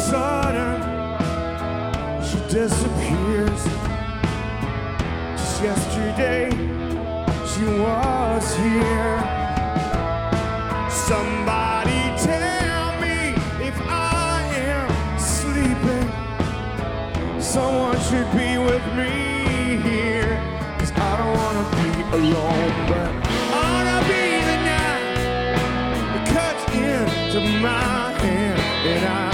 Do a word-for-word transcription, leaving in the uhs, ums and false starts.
sudden, she disappears. Just yesterday, she was here. Somebody tell me if I am sleeping. Someone should be with me here, 'cause I don't wanna be alone, but I wanna be the knife that cuts into my hand, and I